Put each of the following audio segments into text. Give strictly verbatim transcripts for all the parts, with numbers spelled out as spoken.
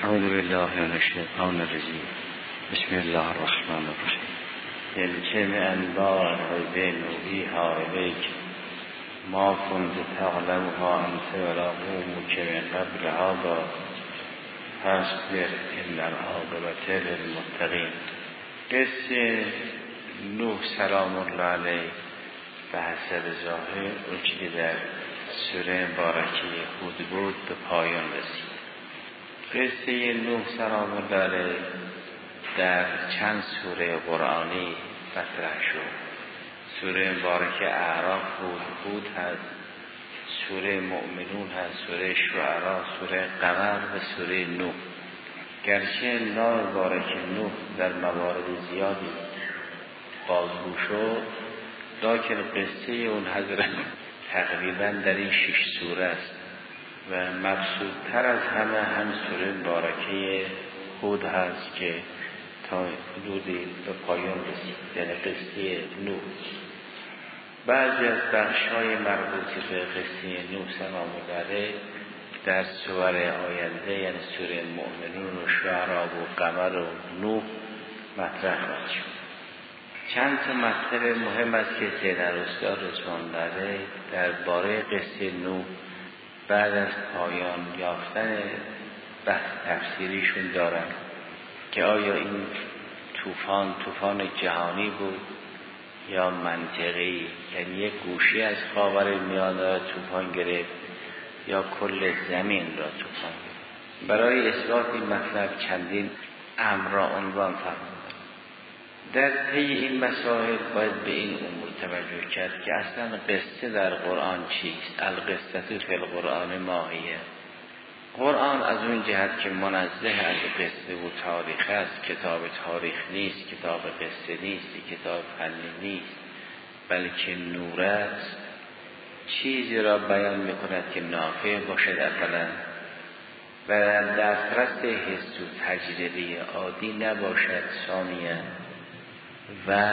اعوذ بالله من الشیطان الرجیم. بسم الله الرحمن الرحیم. الکم انباء الغیب نوحیها الیک ما كنت تعلمها انت ولا قومك من قبل هذا فاصبر ان العاقبة للمتقین. قصه نوح سلام الله علیه به حسب ظاهر که در سوره مبارکه هود بود به پایان رسید. قصه نوح سلام الله علیه در چند سوره قرآنی مطرح شد. سوره مبارکه اعراف بود، هود هست، سوره مؤمنون هست، سوره شعراء، سوره قمر و سوره نوح. گرچه نام مبارک نوح در موارد زیادی بازگو شد، لکن قصه اون حضرت تقریبا در این شش سوره است و مقصودتر از همه هم سوره مبارکه هود هست که تا حدودی به پایان رسید، یعنی قصه نوح. بعضی از بخش‌های مربوط به قصه نوح سلام الله علیه در سور آینده، یعنی سوره مؤمنون و شعراء و قمر و نوح مطرح خواهد شد. چند تا مطلب مهم است که سید استاد رضوان الله درباره قصه نوح بعد از پایان یافتن بحث تفسیریشون دارن که آیا این طوفان طوفان جهانی بود یا منطقی، یعنی یک گوشه از خاورمیانه را طوفان گرفت یا کل زمین را طوفان گرفت. برای اثبات این مطلب چندین امر را عنوان فرمودند. در طی این مسائل باید به این امور توجه کرد که اصلا قصه در قرآن چیست؟ القصه فی القرآن ماهیه. قرآن از اون جهت که منزه از قصه و تاریخ است، کتاب تاریخ نیست، کتاب قصه نیست، کتاب فنی نیست، بلکه نور است. چیزی را بیان میکند که نافع باشد اولا و در دسترس حس و تجربه عادی نباشد ثانیا و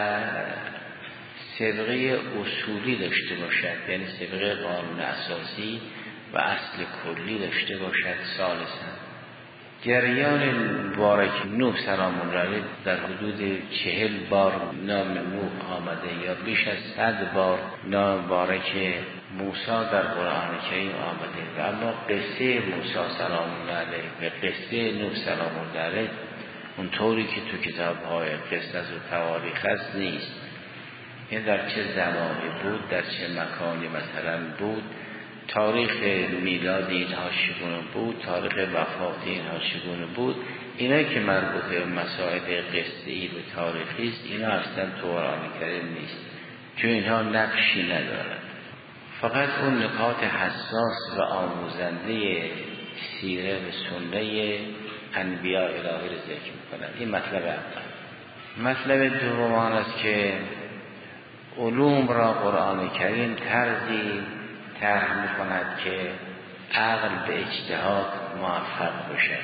سابقه اصولی داشته باشد، یعنی سابقه قانون اساسی و اصل کلی داشته باشد ثالثا. جریان مبارک نوح سلام الله علیه در حدود چهل بار نام نوح آمده یا بیش از صد بار نام مبارک موسی در قرآن کریم آمده و اما قصه موسی سلام الله علیه و قصه نوح سلام الله علیه اونطوری که تو کتاب‌های قصه و تواریخ هست نیست. این در چه زمانی بود، در چه مکانی مثلا بود، تاریخ میلاد اینها چگونه بود، تاریخ وفات اینها چگونه بود، اینا که مربوط به مسائل قصه‌ای و تاریخی است، اینا اصلا تو قرآن کریم نیست، چون اینها نقشی ندارد. فقط اون نکات حساس و آموزنده سیره و سنت انبیاء الهی رو ذکر می‌کنند. این مطلب اول. مطلب دوم آن است که علوم را قرآن کریم طرزی طرح می‌کند که عقل به اجتهاد موفق بشه،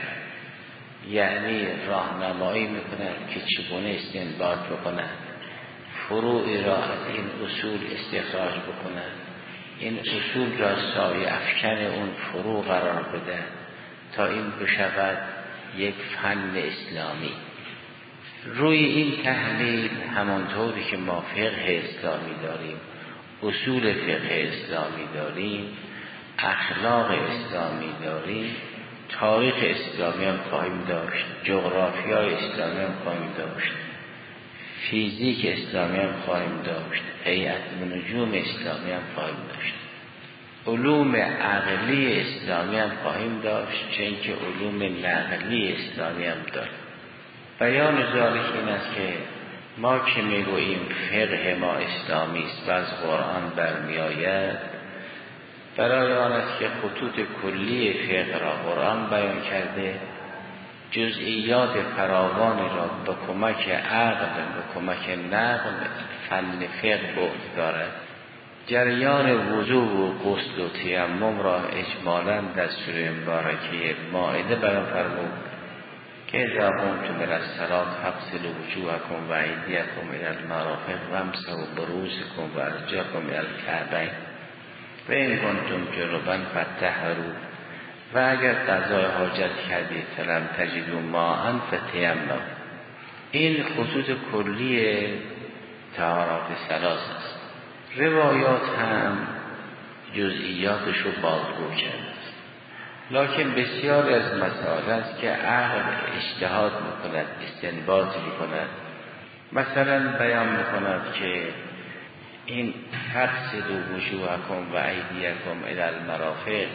یعنی راهنمایی می‌کند که چگونه استنباط بکنند، فروعی را از این اصول استخراج بکنند، این اصول را سایه افکن اون فروع قرار بده تا این بشود یک فن اسلامی. روی این تحلیل همانطوری که ما فقه اسلامی داریم، اصول فقه اسلامی داریم، اخلاق اسلامی داریم، تاریخ اسلامی هم خواهیم داشت، جغرافیای اسلامی هم خواهیم داشت، فیزیک اسلامی هم خواهیم داشت، هیئت نجوم اسلامی هم خواهیم داشت، علوم عقلی اسلامی هم خواهیم داشت، چون که علوم نقلی اسلامی هم داریم. بیان ذالک این است که ما که میگوییم فقه ما اسلامی است و از قرآن برمی آید، برای آن است که خطوط کلی فقه را قرآن بیان کرده، جزئیات فراوانی را به کمک عقل به کمک نقل فن فقه بود دارد. جریان وضو و غسل و تیمم را اجمالاً در سوره مبارکه مائده بیان فرمود که اذا قمتم الى الصلاة فاغسلوا وجوهکم و ایدیکم الى المرافق وامسحوا برؤوسکم و ارجلکم الى الکعبین و ان کنتم جنبا فطهروا و اگر قضای حاجت کردید فلم تجدوا ماء فتیمموا. این خصوص کلی طهارات ثلاث است. روایات هم جزئیاتش رو بازگو کرده است، لکن بسیاری از مسائل است که عقل اجتهاد میکند، استنباط میکند. مثلا بیان میکند که این فغسلوا وجوهکم و ایدیکم الی المرافق،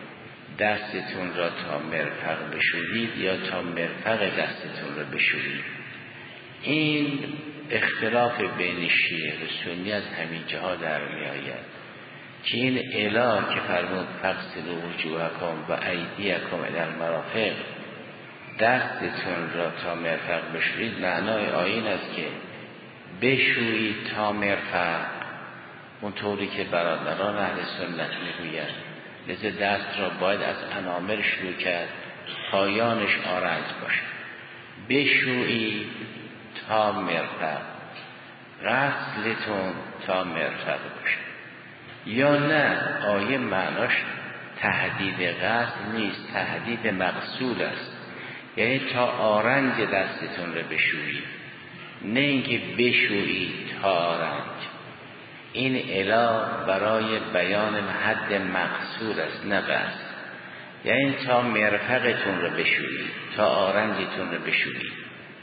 دستتون را تا مرفق بشورید یا تا مرفق دستتون را بشورید. این اختلاف بین شیعه و سنی از همین جهات در می آید که این اله که فرمود فغسلوا وجوهکم و ایدیکم الی المرافق، دستتون را تا مرفق بشورید، معنای آیین است که بشویید تا مرفق، اونطوری که برادران اهل سنت میگویند. لذا دست را باید از انامل شروع کرد، پایانش آرنج باشه. بشویید تا مرفق، غسلتون تا مرفق باشه. یا نه، آیه معناش تهدید غسل نیست، تهدید مغسول است، یعنی تا آرنج دستتون رو بشویید، نه اینکه بشویید تا آرنج. این اله برای بیان حد مغسول است، نه غسل. یعنی تا مرفقتون رو بشویید، تا آرنجتون رو بشویید.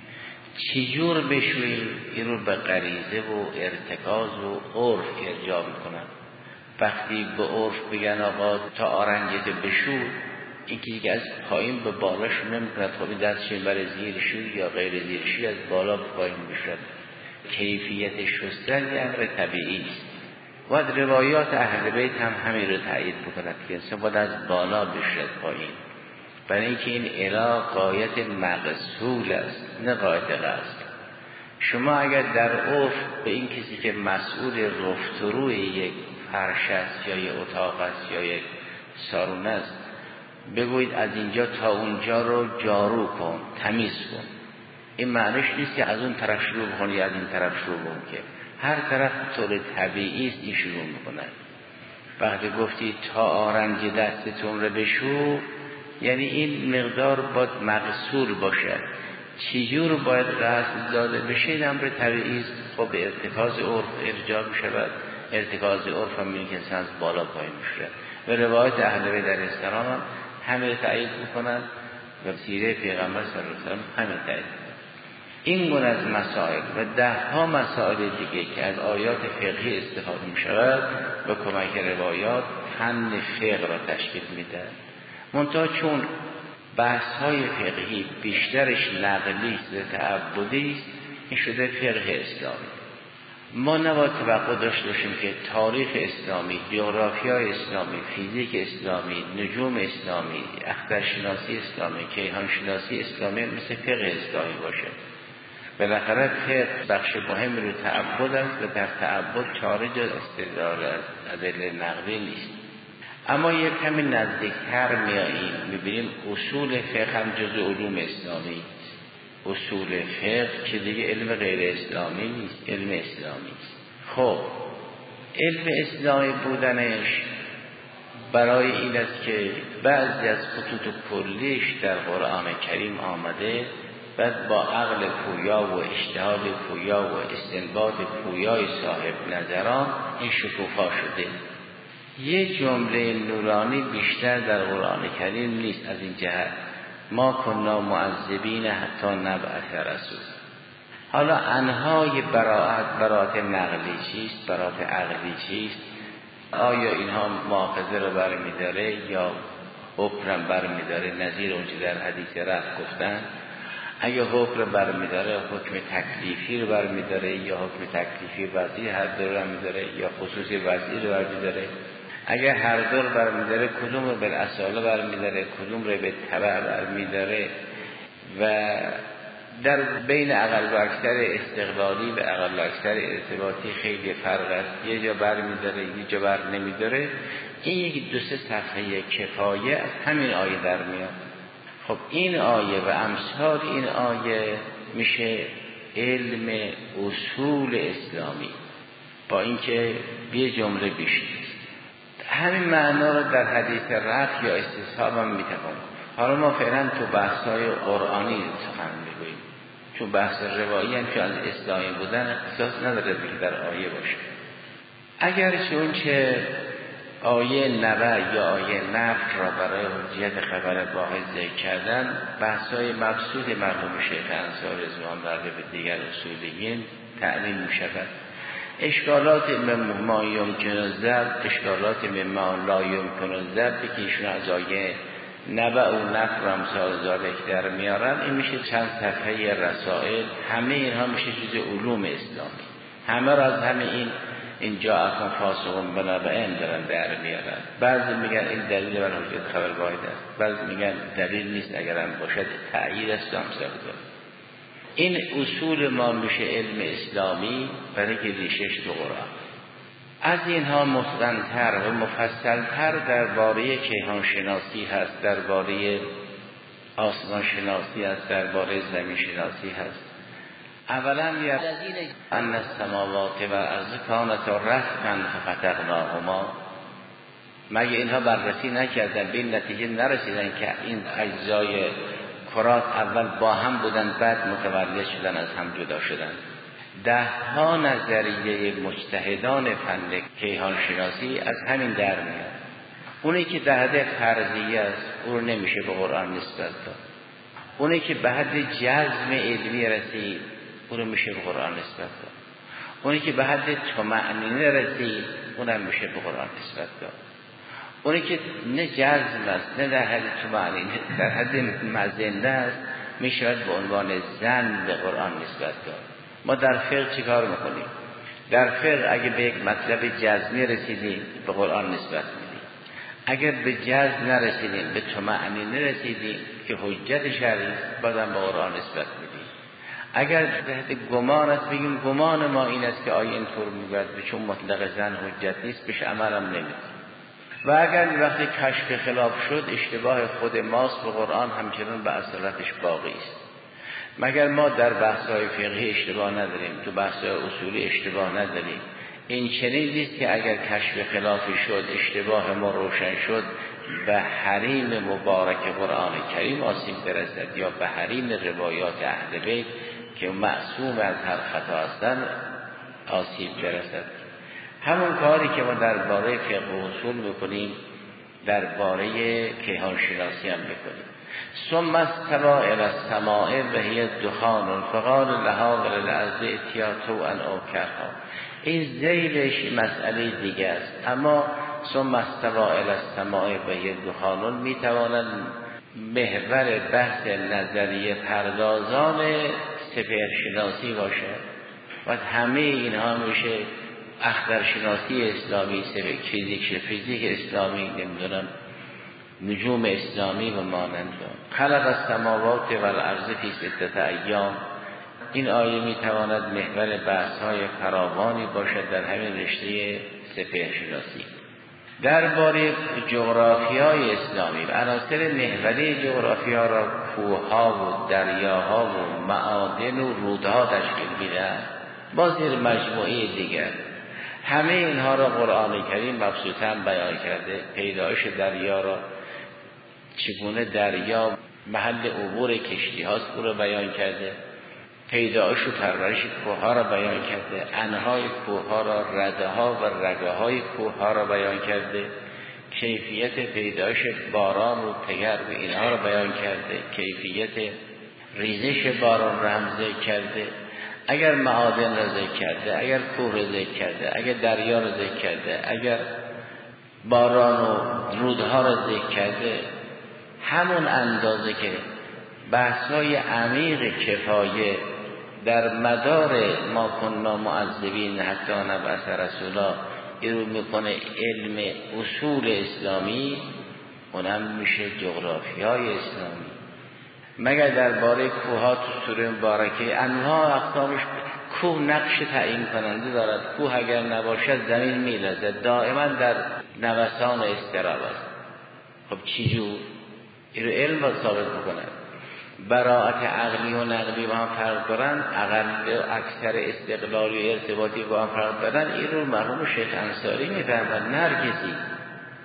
چجور بشویید؟ این رو به غریزه و ارتکاز و عرف ارجاع میکنن. وقتی به عرف بگن آقا تا آرنجت بشور، این که دیگه از پایین به بالا شو نمیکنه، خب دستشون برای زیرشوی یا غیر زیرشوی از بالا به پایین بشود. کیفیت شستن یه امر طبیعی است. و روایات اهل بیت هم همین رو تایید بکند که انسان باید از بالا بشود پایین، برای اینکه این اله غایت مغسول است، نه غایت غسل. شما اگر در عرف به این کسی که مسئول رفت و روی یک فرش است یا یک اتاق است یا یک سارون است بگویید از اینجا تا اونجا رو جارو کن، تمیز کن، این معنیش نیست که از اون طرف شروع بکنی یا از این طرف شروع بکن، که هر طرف طور طبیعی است این شروع میکنه. وقتی گفتی تا آرنج دستتون رو بشور، یعنی این مقدار باید مغسول باشد. چجور باید غسل داده بشه؟ این امر طبیعی است. خب به ارتکاز عرف ارجاع میشود. ارتکاز عرف هم میگه که از بالا پایین میشه. و روایت اهل بیت علیه السلام هم همه تایید میکنن و سیره پیغمبر صلی الله علیه و سلم همه تایید میکنن. این گونه از مسائل و ده ها مسائل دیگه که از آیات فقهی استفاده میشود به کمک روایات فن فقه را تشکیل میده. منتها چون بحث های فقهی بیشترش نقلی است و تعبدی است، این شده فقه اسلامی. ما نباید توقع داشته باشیم که تاریخ اسلامی، جغرافیای اسلامی، فیزیک اسلامی، نجوم اسلامی، اخترشناسی اسلامی، کیهانشناسی اسلامی مثل فقه اسلامی باشه. بالاخره فقه بخش مهمی رو تعبد است و در تعبد چاره جز استدلال از ادله نقلی نیست. اما یک کمی نزدیکتر میاییم میبینیم اصول فقه هم جز علوم اسلامی. اصول فقه که دیگه علم غیر اسلامی نیست، علم اسلامی است. خب علم اسلامی بودنش برای این است که بعضی از خطوط کلیش در قرآن کریم آمده، بعد با عقل پویا و اجتهاد پویا و استنباط پویای صاحب نظران این شکوفا شده. یه جمله نورانی بیشتر در قرآن کریم نیست از این جهت: ما کنا معذبین حتی نبعث رسول. حالا انهای براءت، براءت نقلی چیست، براءت عقلی چیست؟ آیا اینها مؤاخذه رو برمی‌داره یا حکم برمی‌داره؟ نظیر اونچه در حدیث رفع گفتن. اگه حکم رو برمی‌داره حکم تکلیفی رو برمی‌داره یا حکم تکلیفی وضعی هر دو رو برمی‌داره یا خصوصی وضعی رو برمی‌داره؟ اگه هر دو رو برمی‌داره کدوم رو به اصاله برمی‌داره، کدوم رو به تبع برمی‌داره؟ و در بین اقل و اکثر استقلالی و اقل و اکثر ارتباطی خیلی فرق است. یه جا برمی‌داره یه جا بر نمی‌داره. این یک دو سه صفحه کفایه از همین آیه در میاد. خب این آیه و امثال این آیه میشه علم اصول اسلامی، با اینکه یه جمله بیشتر. همین معنا رو در حدیث رفع یا استصحاب هم میتوان. حالا ما فعلا تو بحث‌های قرآنی سخن میگوییم، چون بحث روایی هم که از اسلامی بودن اختصاص نداره که در آیه باشه. اگر چون که آیه نبع یا آیه نفع را برای حجیت خبر واحد ذکر کردن، بحث‌های مبسوط مرحوم شیخ انصاری رضوان الله به دیگر اصولیین تعمیل می‌شود. اشکالات ما یمکن ضرب، اشکالات ما لا یمکن ضرب که ایشون از آیه نبع و نفع و امثال ذالک در میارن، این میشه چند صفحه رسائل. همه اینها میشه جز علوم اسلامی، همه را از همه این اینجا اصلا فاسقون بنابعین دارن در میارن. بعضی میگن این دلیل بر حجیت خبر واحد است، بعضی میگن دلیل نیست، اگر هم باشد تأیید است و امثال ذالک. این اصول ما میشه علم اسلامی برای که ریشش تو قرآن. از اینها متقن‌تر و مفصل‌تر درباره کیهان شناسی هست، درباره آسمان شناسی هست، درباره زمین شناسی هست. اولا یا ان السماوات و الارض کانتا رتقا ففتقناهما، مگه اینها بررسی نکردن، به این نتیجه نرسیدن که این اجزای کرات اول با هم بودن بعد متولد شدن از هم جدا شدن. ده ها نظریه مجتهدان فن کیهان شناسی از همین در میاد. اونی که در حد فرضیه است او نمیشه به قرآن نسبت داد، اونی که به حد جزم علمی رسید او رو میشه به قرآن نسبت داد، اونی که به حد طمأنینه رسید اونم میشه به قرآن نسبت داد، اونی که نه جزم است نه در حد طمأنینه، در حد مزنده است، میشه به عنوان زن به قرآن نسبت داد. ما در فقه چی کار میکنیم؟ در فقه اگه به یک مطلب جزمی رسیدیم به قرآن نسبت میدیم، اگر به جزم نرسیدیم به طمأنینه رسیدیم که حجت شرعی است بازم به قرآن نسبت میدیم. اگر به حد گمان است بگیم گمان ما این است که آیه اینطور میگوید، چون مطلق زن حجت نیست بهش عمل هم نمیدیم. و اگر وقتی کشف خلاف شد اشتباه خود ماست، به قرآن همچنان به اصالتش باقی است. مگر ما در بحث‌های فقهی اشتباه نداریم، تو بحث‌های اصولی اشتباه نداریم. این چنین نیست که اگر کشف خلافی شد اشتباه ما روشن شد به حریم مبارک قرآن کریم آسیب برسد یا به حریم روایات اهل بیت که معصوم از هر خطا هستند آسیب برسد. همون کاری که ما درباره فقه و اصول میکنیم درباره کیهان شناسی هم میکنیم. ثم استوى الی السماء و هی دخان فقال لها وللارض ائتیا طوعا او کرها. این ذیلش مسئله دیگه است، اما ثم استوى الی السماء و هی دخان میتواند محور بحث نظریه پردازان سپهرشناسی باشه و همه اینها میشه اخترشناسی اسلامی، فیزیک فیزیک اسلامی، نمیدونم نجوم اسلامی و مانند. خلق السماوات و الارض فی ستة ایام. این آیه میتواند محور بحث های فراوانی باشد در همین رشته سپهرشناسی. درباره جغرافیای اسلامی و عناصر محوری جغرافیا را کوهها و دریاها و معادن و رودها تشکیل میدهند، با زیر مجموعه دیگر. همه اینها را قرآن کریم مبسوطاً بیان کرده. پیدایش دریا را، چگونه دریا محل عبور کشتی هاست او را بیان کرده. پیدایش و پرورش کوه ها را بیان کرده. انهای کوه ها را، رده ها و رگه های کوه ها را بیان کرده. کیفیت پیدایش باران و تگرگ و اینها را بیان کرده. کیفیت ریزش باران را هم ذکر کرده. اگر معادن را ذکر کرده، اگر کوه را ذکر کرده، اگر دریا را ذکر کرده، اگر باران و رودها را ذکر کرده، همون اندازه که بحث‌های عمیق کفایه در مدار ما کننا معذبین حتی نبعث رسولا رو میکنه علم اصول اسلامی، اونم میشه جغرافیای اسلامی. مگر درباره کوها تو سوره مبارکه انواع اقسامش، کوه نقش تعیین کننده دارد. کوه اگر نباشد زمین میلرزد، دائما در نوسان اضطراب است. خب چی جور؟ این رو علم باید ثابت بکند. براعت عقلی و نقلی با هم فرق دارن، اقل و اکثر استقلالی و ارتباطی با هم فرق دارن. این رو مرحوم شیخ انصاری میفرماید، نه هر کسی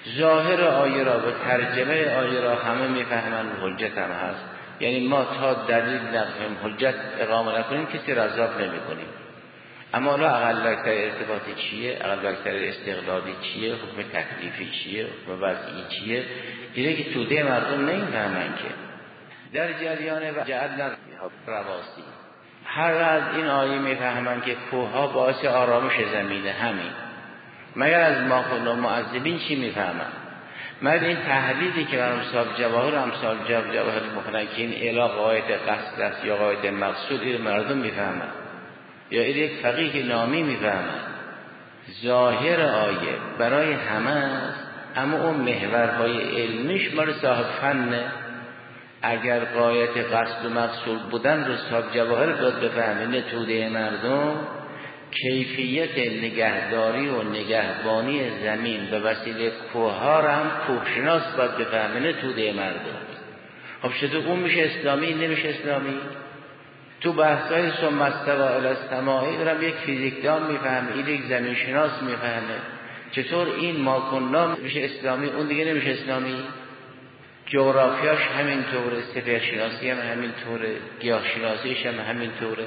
ظاهر آیه را به ترجمه آیه را همه میفهمن، حجت هم هست. یعنی ما تا دلیل نفهم حجت اقامه نکنیم کسی را عذاب نمی کنیم. اما حالا اقل اکثر ارتباطی چیه، اقل اکثر استقلالی چیه، حکم تکلیفی چیه، حکم وضعی چیه، اینه که توده مردم نمیفهمن که. در جریان و جعلنا رواسی، هر از این آیه میفهمن که کوها باعث آرامش زمینه، همین. مگر از ما کنا معذبین چی میفهمن؟ مگر این تحلیلی که امثال جواهر امثال جواهر میکنن که این اله قاعد قصد است یا قاعد مقصود، این مردم میفهمن یا این یک فقیه نامی میفهمن؟ ظاهر آیه برای همه است، اما اون محورهای علمیش مال صاحب فنه. اگر قایت قصد و مقصود بودن رو صاحب جواهر داد بفهمه توده مردم، کیفیت نگهداری و نگهبانی زمین به وسیله کوه‌ها را هم کوهشناس باید بفهمه توده مردم. خب چطور اون میشه اسلامی نمیشه اسلامی؟ تو بحث‌های ثم استوی الی السماء برام یک فیزیکدان میفهمه، این یک زمین شناس میفهمه. چطور این ما کنا میشه اسلامی اون دیگه نمیشه اسلامی؟ جغرافیاش همینطوره، سپهرشناسی هم همینطوره، گیاهشناسیش هم همینطوره.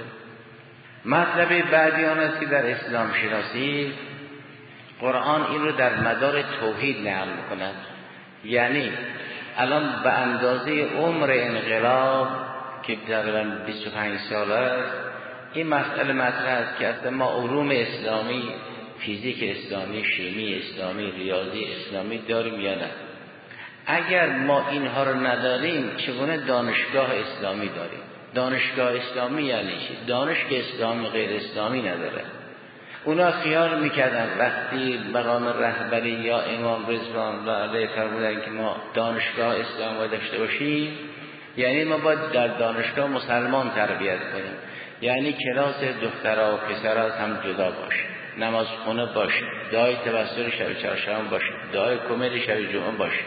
مطلب بعدی آن است که در اسلام شناسی قرآن این رو در مدار توحید نقل می‌کند. یعنی الان به اندازه عمر انقلاب که تقریباً بیست و پنج سال است، این مسئله مطرح است که اصلا ما علوم اسلامی، فیزیک اسلامی، شیمی اسلامی، ریاضی اسلامی داریم یا نه. اگر ما اینها رو نداریم چگونه دانشگاه اسلامی داریم؟ دانشگاه اسلامی یعنی چی؟ دانشگاه اسلامی غیر اسلامی نداره. اونا خیال میکردن وقتی مقام رهبری یا امام رضوان علیه فرمودن که ما دانشگاه اسلامی داشته باشیم، یعنی ما باید در دانشگاه مسلمان تربیت کنیم. یعنی کلاس دخترها و پسرها هم جدا باشه، نماز خونه باشه، دعای توسل شب چهارشنبه باشه، دعای کمیل شب جمعه باشه.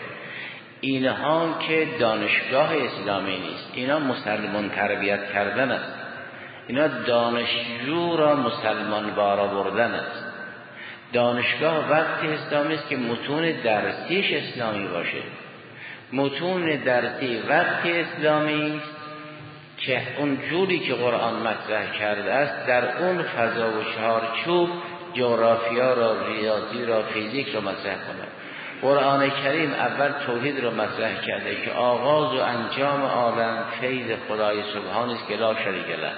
اینها که دانشگاه اسلامی نیست، اینا مسلمان تربیت کردن است. اینا دانشجو را مسلمان بار آوردن است. دانشگاه وقتی اسلامی است که متون درسیش اسلامی باشه. متون درسی وقتی اسلامی است که اون جوری که قرآن مطرح کرده است در اون فضا و چارچوب جغرافیا را، ریاضی را، فیزیک را مطرح کنه. قرآن کریم اول توحید رو مطرح کرده که آغاز و انجام عالم فیض خدای سبحان است که لا شریک له.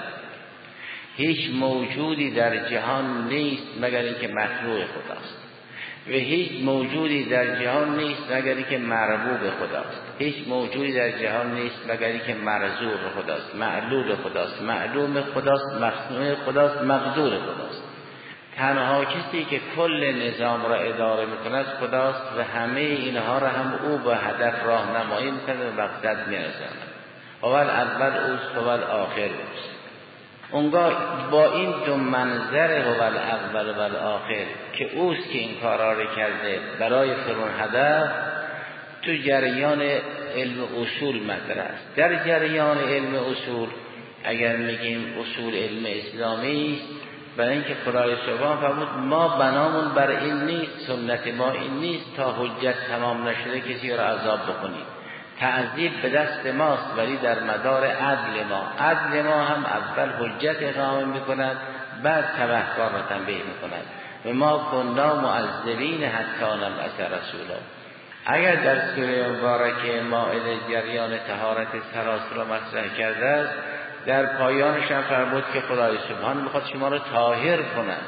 هیچ موجودی در جهان نیست مگر اینکه مخلوق خداست و هیچ موجودی در جهان نیست مگر اینکه مربوب خداست. هیچ موجودی در جهان نیست مگر اینکه مرزوق خداست، معلول خداست، معلوم خداست، مصنوع خداست، مقدور خداست. تنها کسی که کل نظام را اداره میکند خداست و همه اینها را هم او به هدف راهنمایی میکنه و مقصد میرساند. اول اول اوست، اول آخر اوست. اونگاه با این دو منظر اول اول و الاخر که اوست که این کارا را کرده برای فرون هدف، تو جریان علم اصول مطرح است. در جریان علم اصول اگر میگیم اصول علم اسلامی است، برای اینکه خدای سبحان فرمود ما بنامون بر این نیست، سنت ما این نیست تا حجت تمام نشده کسی را عذاب بکنیم. تعذیب به دست ماست ولی در مدار عدل ما. عدل ما هم اول حجت اقامه میکند، بعد تبهکار را تنبیه میکند. و ما کنا معذبین حتی نبعث رسولا. اگر در سوره مبارکه مائده جریان طهارت سراسر را مطرح کرده است، در پایانش هم فرمود که خدای سبحان میخواد شما رو طاهر کند.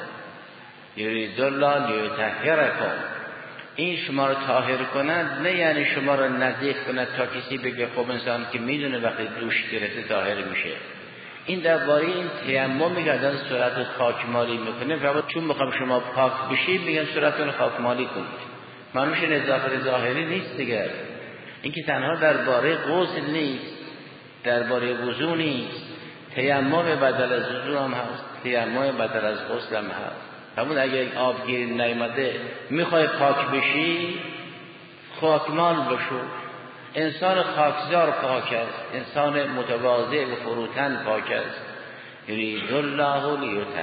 یرید الله لیطهرکم، این شما رو طاهر کند نه یعنی شما رو نظیف کند تا کسی بگه خب انسان که میدونه وقتی دوش گرفته طاهر میشه. این درباره این تیمم میگردن صورت خاکمالی میکنه، فرمود چون میخوام شما پاک بشید میگن صورتتون خاکمالی کنید. معنیش نظافت ظاهری نیست دیگر. این که تنها درباره غسل نیست، درباره وضو نیست. تیمم بدل از وضو هم هست، تیمم بدل از غسل هم هست. همون اگه آبگیری نیامده میخوای پاک بشی، خاکمال بشو. انسان خاکزار پاک است، انسان متواضع و فروتن پاک است. یرید الله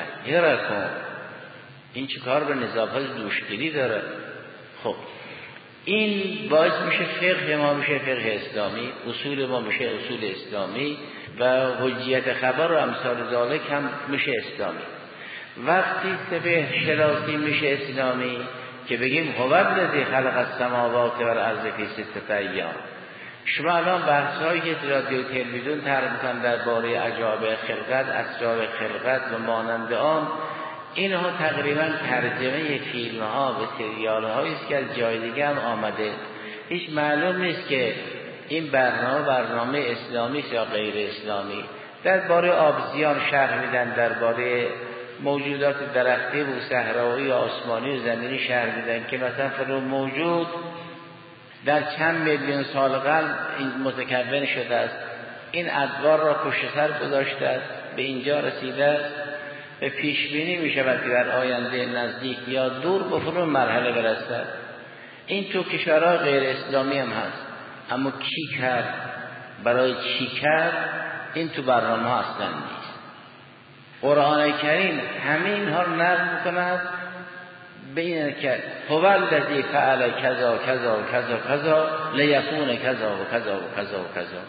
لیطهرکم. این چه کار به نظافت دوشگیری داره؟ خب این باعث میشه فقه ما میشه فقه اسلامی، اصول ما میشه اصول اسلامی و حجیت خبر و امثال ذالک هم میشه اسلامی. وقتی سفه شناسی میشه اسلامی که بگیم هو الذی خلق السماوات والارض فی ستة ایام. شما الان بحث‌هایی که رادیو تلویزیون طرح می‌کنن درباره عجایب خلقت، اسرار خلقت و مانند آن، اینها تقریبا ترجمه فیلم‌ها و سریال‌هایی است که از جای دیگه هم آمده. هیچ معلوم نیست که این برنامه برنامه اسلامی است یا غیر اسلامی. درباره آبزیان شرح میدن، درباره موجودات درختی و صحرایی و آسمانی و زمینی شرح میدن که مثلا فلان موجود در چند میلیون سال قبل این متکون شده است، این ادوار را پشت سر گذاشته است، به اینجا رسیده است، به پیش بینی می شود که در آینده نزدیک یا دور به فلان مرحله برسد. این تو کشورهای غیر اسلامی هم هست، اما کی کرد، برای چی کرد، این تو برنامه ها اصلا نیست. قرآن کریم همه اینها رو نقل می‌کند بین که هو الذی فعل کذا کذا کذا کذا لیکون کذا و کذا و کذا و کذا.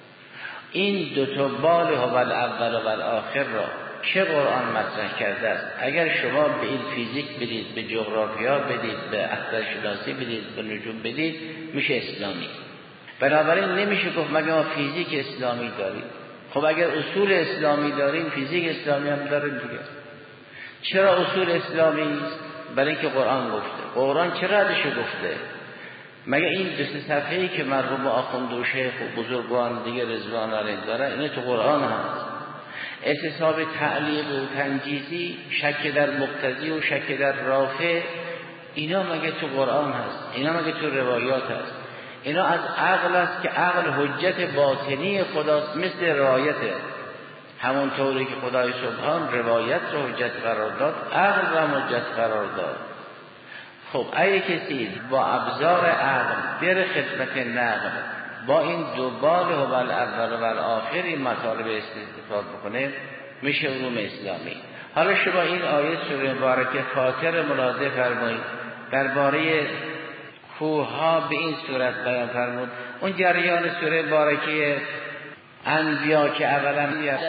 این دو تا بال هو الاول و الاخر را چه قرآن مطرح کرده است؟ اگر شما به این فیزیک بدید، به جغرافیا بدید، به اخترشناسی بدید، به نجوم بدید، میشه اسلامی. بنابراین نمیشه گفت مگه ما فیزیک اسلامی داریم. خب اگر اصول اسلامی داریم، فیزیک اسلامی هم داریم دیگه. چرا اصول اسلامی است؟ برای اینکه قرآن گفته. قرآن چرا ازش گفته؟ مگه این دو سه صفحه‌ای که مرحوم آخوند و شیخ و بزرگوان دیگه رضوان علیهم دارن، اینه تو قرآن هست. اعتصاب تعلیق و تنجیزی، شک در مقتضی و شک در رافع، اینا مگه تو قرآن هست؟ اینا مگه تو روایات هست؟ اینا از عقل است که عقل حجت باطنی خداست، مثل رایته. همونطوری که خدای سبحان روایت رو حجت قرار داد، عقل رو حجت قرار داد. خب اگه کسی با ابزار عقل بره خدمت نقل، با این دو بال هو الاول و الاخر این مطالب استفاده بکنه، میشه علوم اسلامی. حالا شما این آیه سوره مبارکه فاطر ملاحظه فرمایید، درباره کوه ها به این صورت بیان فرمود. اون جریان سوره مبارکه انبیا که اولا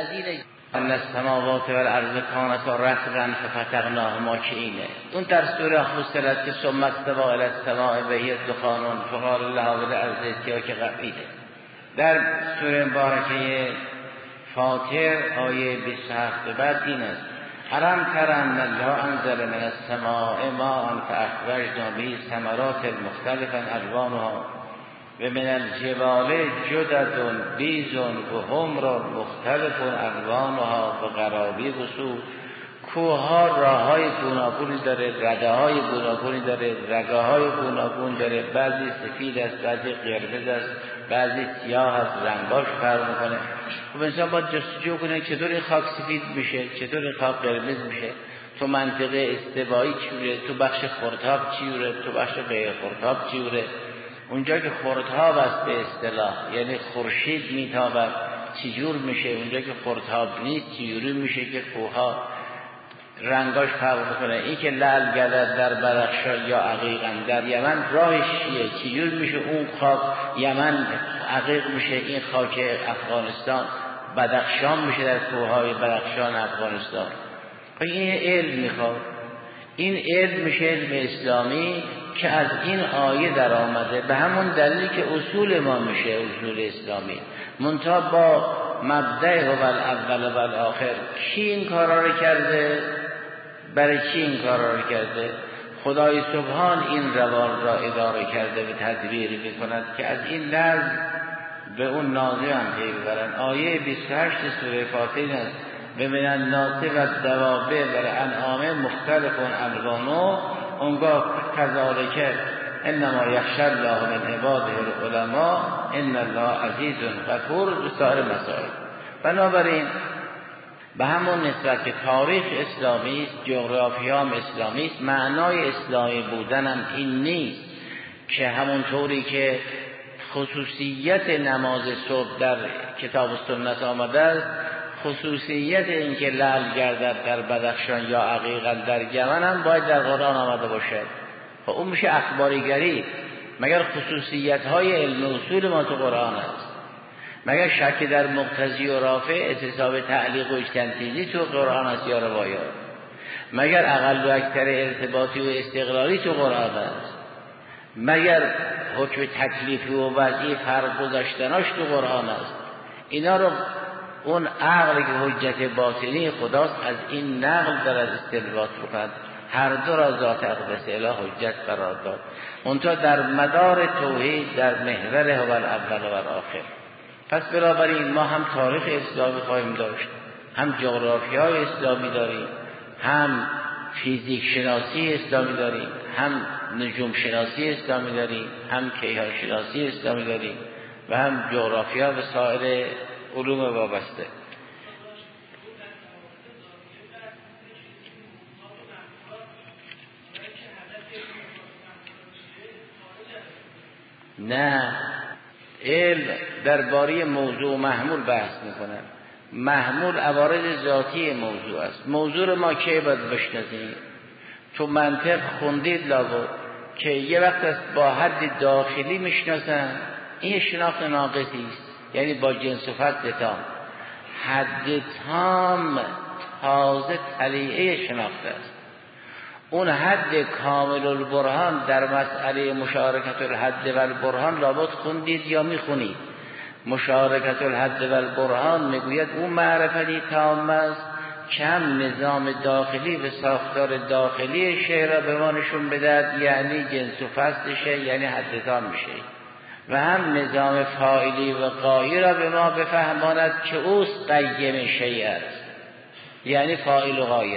ان السماوات والارض کانتا رتقا ففتقناهما، که اینه. اون در سوره فصلت که ثم استوى الی السماء وهی دخان فقال لها وللارض ائتیا که قبیله. در سوره مبارکه فاطر آیه بیست و هفت به بعد این است: الم تر ان الله انزل من السماء ماء فاخرجنا به ثمرات مختلفا الوانها و من الجبال جدد بیز و حمر مختلف الوانها و غرابیب و سود. کوه ها راه های گوناگونی داره، رده های گوناگونی داره، رگه های گوناگون داره، بعضی سفید است، بعضی قرمز است، بعضی سیاه است، رنگاش فرق میکنه. خب انسان باید جستجو کنه چطور این خاک سفید میشه، چطور این خاک قرمز میشه، تو منطقه استوایی چیوره، تو بخش خرداب چیوره، تو بخش غیر خرداب چیوره. اونجا که خرداب است به اصطلاح یعنی خورشید میتابد چجور میشه، اونجا که خرداب نیست چجوری میشه که کوها رنگاش فرق میکنه. این که لعل گردد در بدخشان یا عقیقا در یمن راهش چیه، چجور میشه اون خاک یمن عقیق میشه، این خاک افغانستان بدخشان میشه در کوههای بدخشان افغانستان. این علم میخواد، این علم میشه علم اسلامی که از این آیه در آمده، به همون دلیلی که اصول ما میشه اصول اسلامی، منتها با مبدأ هو الاول و الاخر. کی این کارا رو کرده؟ برای چی این کارا رو کرده؟ خدای سبحان این روال را اداره کرده و تدبیر میکند که از این لحظ به اون نازل هم پی ببرن. آیه بیست و هشت سوره فاطر است: و من الناس و الدواب والانعام مختلف الوانه اونگاه کذالک انما یخشی الله من عباده العلماء ان الله عزیز غفور و سایر مسائل. بنابراین به همون نسبت که تاریخ اسلامی است، جغرافیا هم اسلامی است، معنای اسلامی بودن هم این نیست که همونطوری که خصوصیت نماز صبح در کتاب و سنت آمده است، خصوصیت این که لعل گردد در بدخشان یا عقیقا در یمن هم باید در قرآن آمده باشد. خب اون میشه اخباریگری. مگر خصوصیت های علم اصول ما تو قرآن است؟ مگر شک در مقتضی و رافع اعتصاب تعلیق و اجتنتیزی تو قرآن است یا روایات؟ مگر اقل و اکثر ارتباطی و استقلالی تو قرآن است؟ مگر حکم تکلیفی و وضعی فرق گذاشتناش تو قرآن است؟ اینا رو اون عقل که حجت باطنی خداست از این نقل دارد استنباط بکند. هر دو را ذات اقدس اله حجت قرار داد، منتها در مدار توحید در محور هو الاول و الاخر. پس بنابراین ما هم تاریخ اسلامی خواهیم داشت، هم جغرافیای اسلامی داریم، هم فیزیک شناسی اسلامی داریم، هم نجوم شناسی اسلامی داریم، هم کیهان شناسی اسلامی داریم و هم جغرافیا و سایر علوم وابسته. نه، علم درباره موضوع محمول بحث میکنن. محمول عوارض ذاتی موضوع است. موضوع ما که باید بشناسیم. تو منطق خوندید لابد که یه وقت است با حد داخلی میشناسن، این شناخت ناقصی است، یعنی با جنس و فصل تام. حد تام تازه طلیعه شناخت است. اون حد کامل البرهان در مسئله مشارکت الحد و البرهان لابد خوندید یا میخونید. مشارکت الحد و البرهان میگوید اون معرفتی تام است که هم نظام داخلی و ساختار داخلی شیء را به ما نشون بدهد، یعنی جنس و فصلشه، یعنی حد تام میشه، و هم نظام فاعلی و غایی را به ما بفهماند که اوست قیم شیء است، یعنی فاعل و غایه.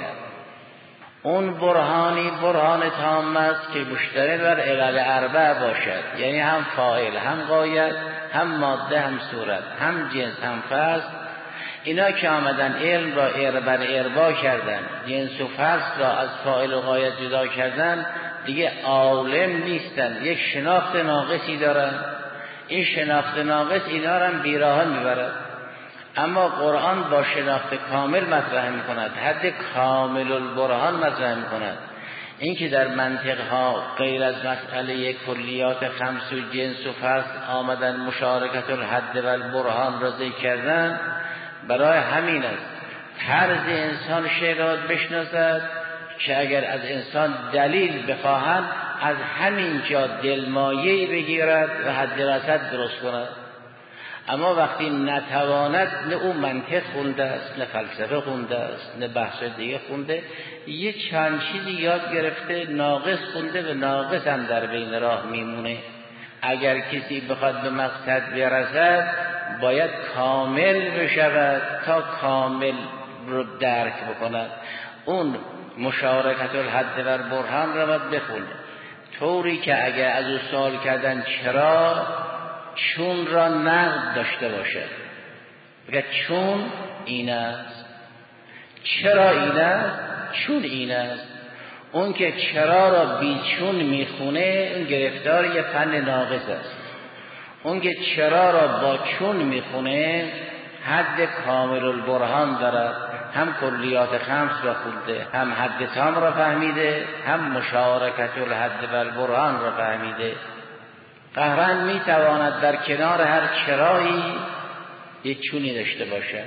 اون برهانی برهان تام است که مشتمل بر علل اربع باشد، یعنی هم فاعل، هم غایت، هم ماده، هم صورت، هم جنس، هم فصل. اینا که آمدن علم را اربن اربا کردن، جنس و فصل را از فاعل و غایت جدا کردن، دیگه عالم نیستن، یک شناخت ناقصی دارن. این شناخت ناقص اینا را بیراهه میبرد. اما قرآن با شناخت کامل مطرح می کند، حد کامل البرهان مطرح می کند. این که در منطق ها غیر از مسئله کلیات خمس و جنس و فصل آمدن مشارکت الحد و البرهان را ذکر کردن، برای همین است طرز انسان شیء را بشناسد که اگر از انسان دلیل بخواهند از همین جا دلمایه‌ای بگیرد و حد رصد درست کند. اما وقتی نتواند، نه اون منطق خونده است، نه فلسفه خونده است، نه بحث دیگه خونده، یه چند چیزی یاد گرفته ناقص خونده و ناقص هم در بین راه میمونه. اگر کسی بخواد به مقصد برسد باید کامل بشود تا کامل رو درک بکند. اون مشارکت الحد و برهان را باید بخونه، طوری که اگر از او سوال کردن چرا، چون را نقد داشته باشد، بگه چون این است. چرا این است؟ چون این است. اون که چرا را بی چون میخونه اون گرفتار یه فن ناقص است. اون که چرا را با چون میخونه حد کامل البرهان دارد، هم کلیات خمس را خونده، هم حد تام را فهمیده، هم مشارکت الحد و البرهان را فهمیده. قهرن میتواند در کنار هر چرایی یک چونی داشته باشد.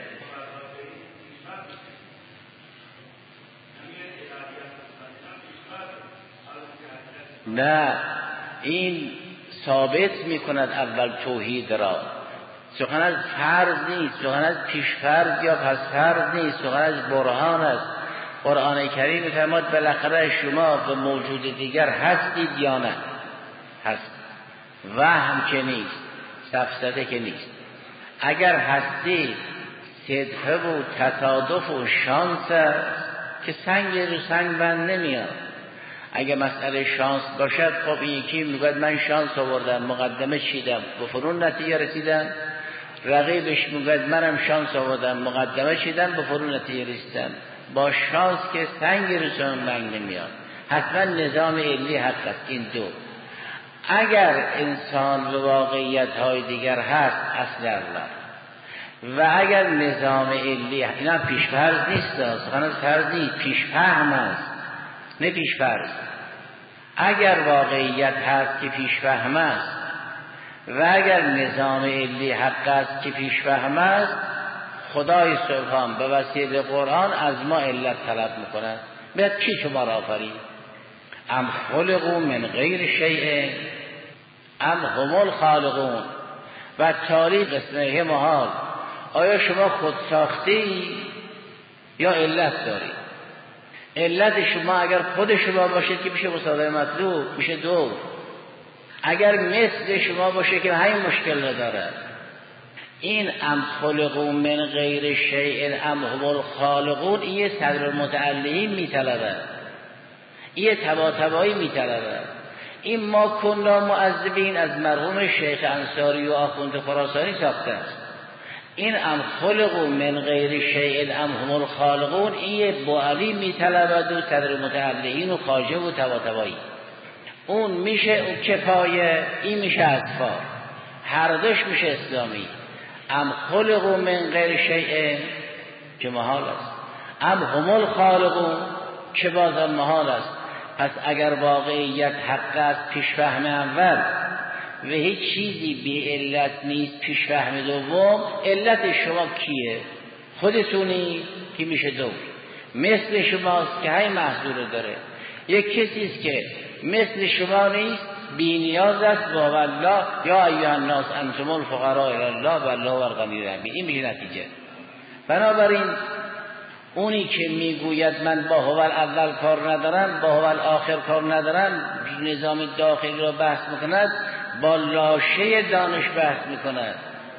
نه، این ثابت میکند اول توحید را. سخن از فرض نیست، سخن از پیش فرض یا پس فرض نیست، سخن از برهان است. قرآن کریم میفرماید بالاخره شما به موجود دیگر هستید یا نه؟ هست. وهم که نیست، سفسطه که نیست. اگر هستی صدفه و تصادف و شانس است که سنگ رو سنگ بند نمیاد. اگر مسئله شانس باشد، خب این یکی میگوید من شانس آوردم، مقدمه چیدم، به فرون نتیجه رسیدم. رقیبش میگوید منم شانس آوردم، مقدمه چیدم، به فرون نتیجه رسیدم. با شانس که سنگ رو سنگ بند نمیاد. حتما نظام علی حق است. این دو. اگر انسان به واقعیت های دیگر هست اصل الله، و اگر نظام علی، اینا پیش فرض نیست، سخن از فرض نیست، پیش فهم است، نه پیش فرض. اگر واقعیت هست که پیش فهم است و اگر نظام علی حق است که پیش فهم است، خدای سبحان به وسیله قرآن از ما علت طلب میکند. باید کی شما را آفرید؟ ام خلقوا من غیر شیء ام هم الخالقون. و تاریخ اسمه محال، آیا شما خود ساختی یا علت داری؟ علت شما اگر خود شما باشه که میشه مصادره مطلوب، میشه دو. اگر مثل شما باشه که همین مشکل نداره. این ام خلقوا من غیر شیء ام هم الخالقون، این صدر المتعلقین میطلبه، این طباطبایی میطلبه. این ما کنا معذبین از مرحوم شیخ انصاری و آخوند خراسانی ساخته است. این ام خلقوا من غیر شیء ام هم الخالقون، این بوعلی میطلبد و صدر المتعلقین و خواجه و طباطبایی. اون میشه اون کفایه، این میشه اطفار، هر دوش میشه اسلامی. ام خلقوا من غیر شیء که محال است، ام هم الخالقون که بازم محال است. پس اگر واقعیت حق است پیش فهم اول و هیچ چیزی بی علت نیست پیش فهم دوم، علت شما کیه؟ خودتونی که میشه دو. مثل شماست که های محضور داره. یک کسیست که مثل شما نیست، بی نیاز است با والله یا ایها الناس انتم الفقراء الی الله والله هو الغنی الحمید. این میشه نتیجه. بنابراین اونی که میگوید من با هو اول کار ندارم، با هو آخر کار ندارم، نظام داخلی را بحث میکند، با لاشه دانش بحث میکند.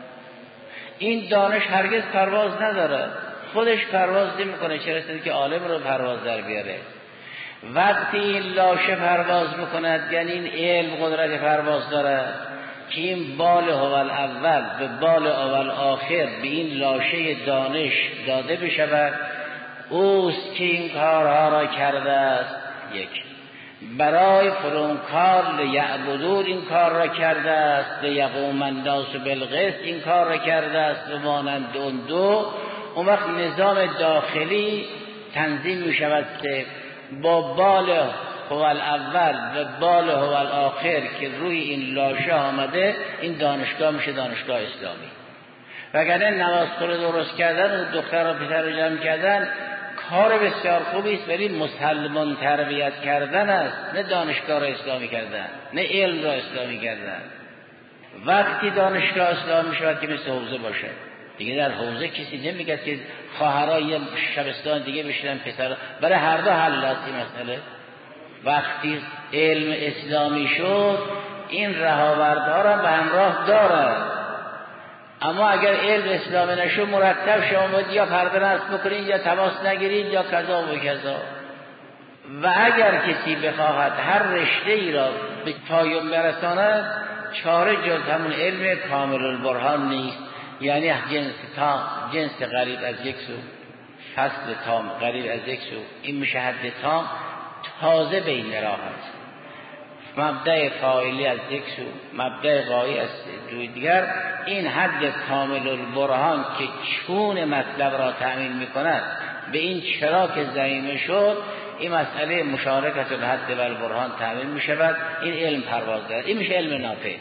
این دانش هرگز پرواز نداره، خودش پرواز نمیکنه، چرا سنی که عالم رو پرواز در بیاره. وقتی این لاشه پرواز میکند یعنی این علم قدرت پرواز داره که این بال اول اول به بال اول آخر به این لاشه دانش داده بشود. اوست که این کارها را کرده است. یک، برای فلان کار لیعبدون این کار را کرده است، لیقوم الناس بالقسط این کار را کرده است و مانند اون دو. اون وقت نظام داخلی تنظیم می شود که با بال هو الاول و بال هو الاخر که روی این لاشه آمده، این دانشگاه میشه دانشگاه اسلامی. وگرنه نماز خوره درست کردن و دختر و پسر رو جمع کردن کار بسیار خوبی است، ولی مسلمان تربیت کردن است، نه دانشگاه را اسلامی کردن، نه علم را اسلامی کردن. وقتی دانشگاه اسلامی شود که مثل حوزه باشه، دیگه در حوزه کسی نمیگه که خواهرای شبستان دیگه بشینن پسر، برای هر دو حل است این مسئله. وقتی علم اسلامی شد این رهاوردها را به همراه دارد. اما اگر علم اسلامی نشد مرتب شما باید یا پرده نصب بکنید یا تماس نگیرید یا کذا و کذا. و اگر کسی بخواهد هر رشته ای را به پایان برساند، چاره جز همون علم کامل البرهان نیست. یعنی جنس تام، جنس قریب از یک سو، فصل تام قریب از یک سو، این میشه حد تام، تازه بین راه است. مبدأ فاعلی از یک سو، مبدأ غایی از روی دیگر. این حد کامل البرهان که چون مطلب را تأمین میکند به این چرا که زمینه شد، این مسئله مشارکت الحد و البرهان تأمین میشود. این علم پرواز دارد، این میشه علم نافع.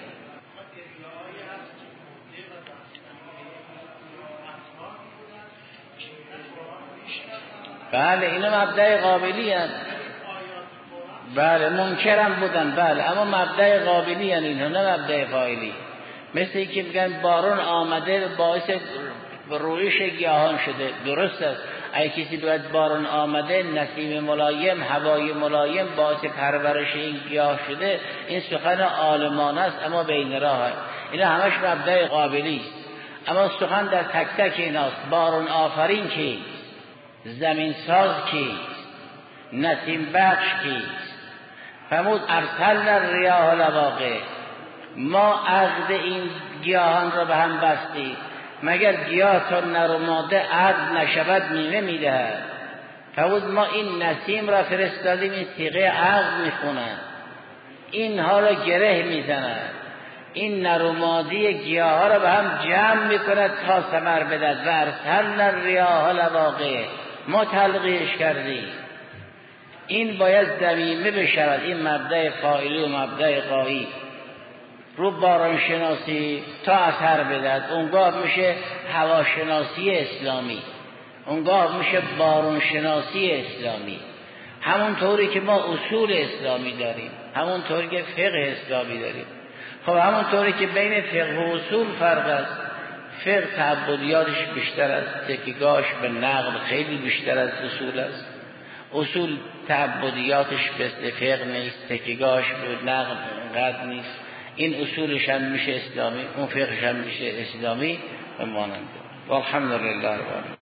بله اینا مبدأ قابلی هست. بله منکرم بودن، بله، اما مبدأ قابلی هست اینا، نه مبدأ فاعلی. مثل این که میگن بارون آمده باعث رویش گیاهان شده، درست است. اگه کسی باید بارون آمده، نسیم ملایم، هوای ملایم باعث پرورش این گیاه شده، این سخن عالمانه است اما بین راه است. اینا همش مبدأ قابلی است. اما سخن در تک تک ایناست. بارون آفرین کیست؟ زمین ساز کیست؟ نسیم بخش کیست؟ فرمود ارسلنا الریاح لواقح، ما عقد این گیاهان را به هم بستیم. مگر گیاه تا نر و ماده عقد نشود میوه میدهد؟ فرمود ما این نسیم را فرستادیم، این صیغه عقد میخونند، اینها را گره میزند، این نر و ماده گیاه ها را به هم جمع میکند تا ثمر بدهد. و ارسلنا الریاح لواقح، ما تلقیش کردیم. این باید ضمیمه بشود، این مبدأ فاعلی و مبدأ غایی رو باران شناسی تا اثر بدهد. اونگاه میشه هواشناسی اسلامی، اونگاه میشه باران شناسی اسلامی. همون طوری که ما اصول اسلامی داریم، همون طوری که فقه اسلامی داریم. خب همون طوری که بین فقه و اصول فرق است. فقه تعبدیاتش بیشتر است، تکیگاهش به نقل خیلی بیشتر از اصول است. اصول تعبدیاتش مثل فقه نیست، تکیگاهش به نقل انقدر نیست. این اصولش هم میشه اسلامی، اون فقهش هم میشه اسلامی و مانند. والحمدلله رب العالمین.